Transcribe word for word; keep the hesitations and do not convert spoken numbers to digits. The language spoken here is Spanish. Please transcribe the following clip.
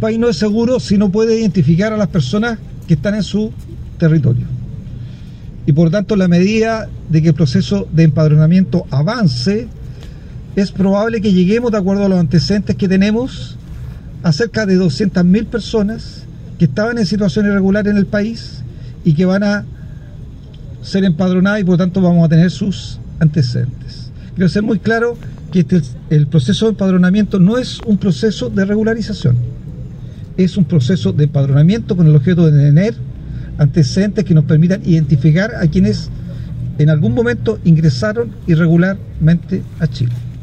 país no es seguro si no puede identificar a las personas que están en su territorio. Y por lo tanto, la medida de que el proceso de empadronamiento avance, es probable que lleguemos, de acuerdo a los antecedentes que tenemos, a cerca de doscientas mil personas que estaban en situación irregular en el país y que van a ser empadronadas, y por lo tanto vamos a tener sus antecedentes. Quiero ser muy claro que este, el proceso de empadronamiento no es un proceso de regularización, es un proceso de empadronamiento con el objeto de tener antecedentes que nos permitan identificar a quienes en algún momento ingresaron irregularmente a Chile.